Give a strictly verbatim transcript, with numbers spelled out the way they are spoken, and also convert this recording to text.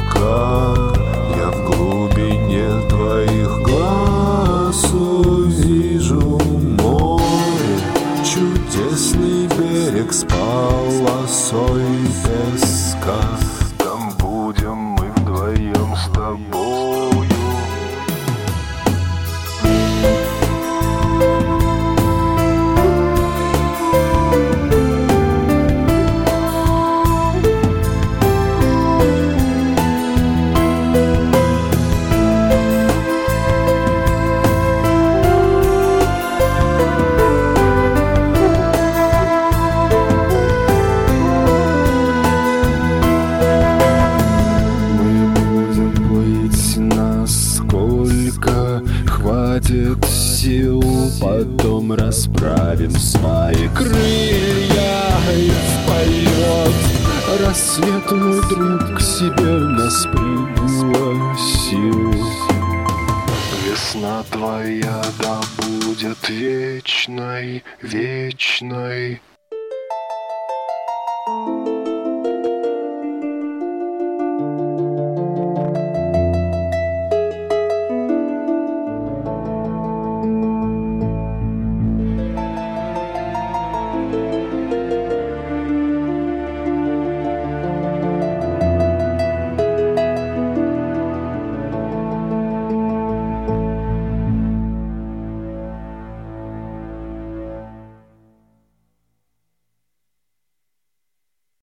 пока я в глубине твоих глаз увижу море, чудесный берег с полосой песка. Там будем мы вдвоем с тобою. Хватит сил, потом расправим свои крылья и в полет рассвет, мой друг, к себе нас пригласил. Весна твоя да будет вечной, вечной.